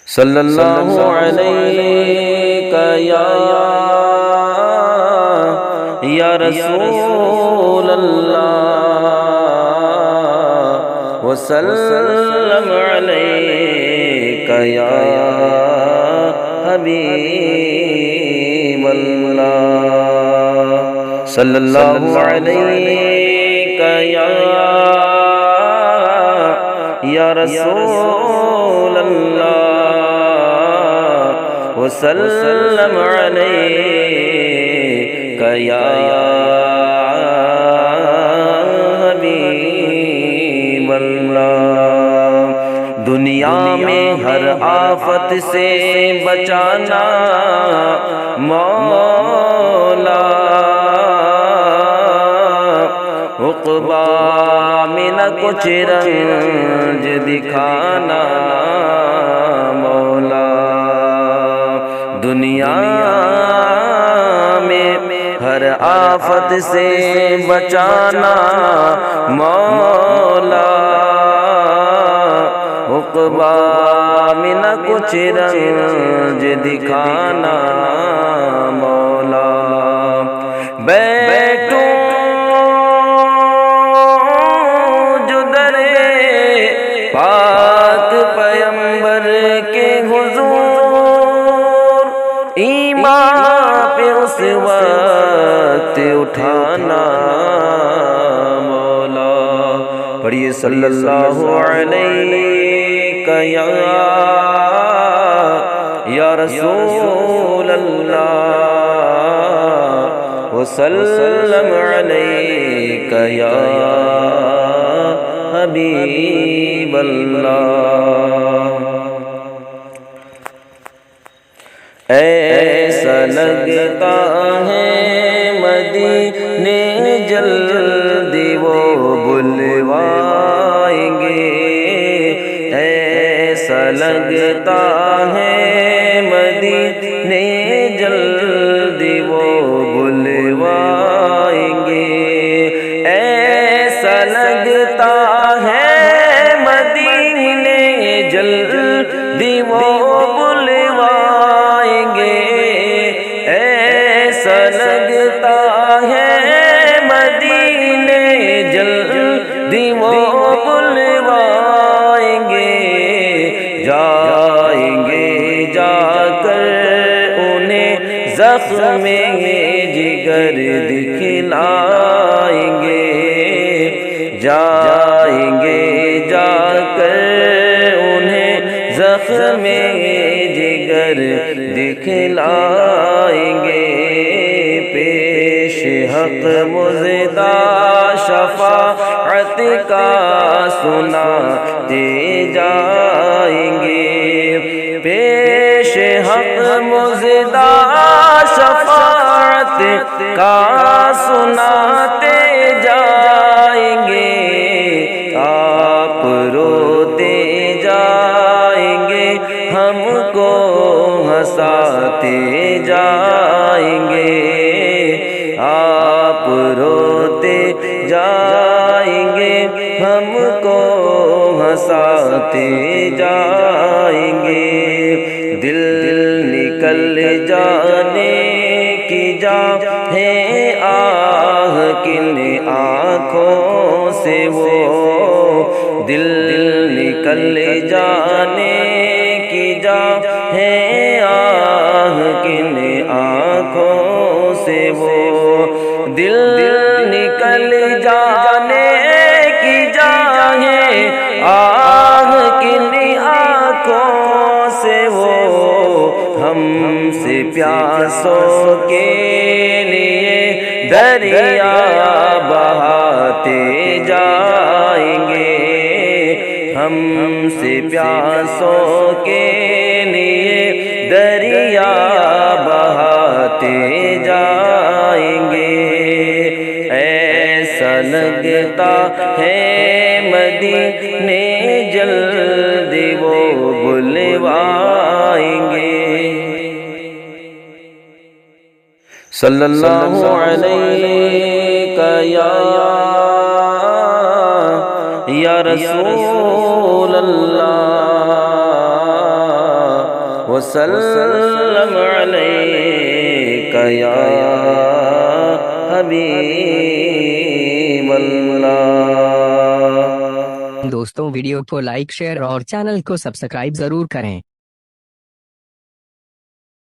صلی اللہ علیہ یا رسول اللہ وسلم علیک یا حبیب اللہ صلی اللہ علیک یا رسول اللہ وسلم علیک یا حبیب اللہ دنیا میں ہر آفت سے بچانا مولا عقبہ میں نہ کچھ رنج دکھانا مولا دنیا میں ہر آفت سے بچانا مولا عقبہ میں نہ کچھ رنج دکھانا مولا بیٹھوں جو در پاک پیمبر کے حضور ایمان پہ اس وقت اٹھانا مولا پڑھیے صلی اللہ علیہ یا رسول اللہ وسلم علیک یا حبیب اللہ ایسا لگتا ہے مدینے جلدی وہ بلوائیں گے ایسا لگتا ہے مدینے جلدی وہ بلوائیں گے ایسا لگتا ہے مدینے جلدی وہ بلوائیں گے ایسا لگتا ہے مدینے جلدی وہ بلوائیں گے جائیں گے جا کر انہیں زخم جگر دکھلائیں گے جائیں گے جا کر انہیں زخم جگر دکھلائیں گے پیش حق مزدہ شفاعت کا سناتے جائیں گے پیش حق مزدہ شفاعت کا سناتے جائیں گے آپ روتے جائیں گے ہم کو ہنساتے جائیں گے آپ روتے جائیں گے ہم کو ہنساتے جائیں گے دل نکل جانے کی جا ہے آہ کن آنکھوں سے وہ دل نکل جانے کی جا ہے آہ کن آنکھوں سے وہ دل نکل جانے کی جا ہے آہ کن آنکھوں سے وہ ہم سے پیاسوں کے لیے دریا بہاتے جائیں گے ہم سے پیاسوں کے لیے دریا بہاتے جائیں گے ایسا لگتا ہے مدینے جلدی وہ بلوائیں گے صلی اللہ علیہ یا رسول اللہ وسلم عليك يا حبيب الله۔ دوستوں ویڈیو کو لائک شیئر اور چینل کو سبسکرائب ضرور کریں۔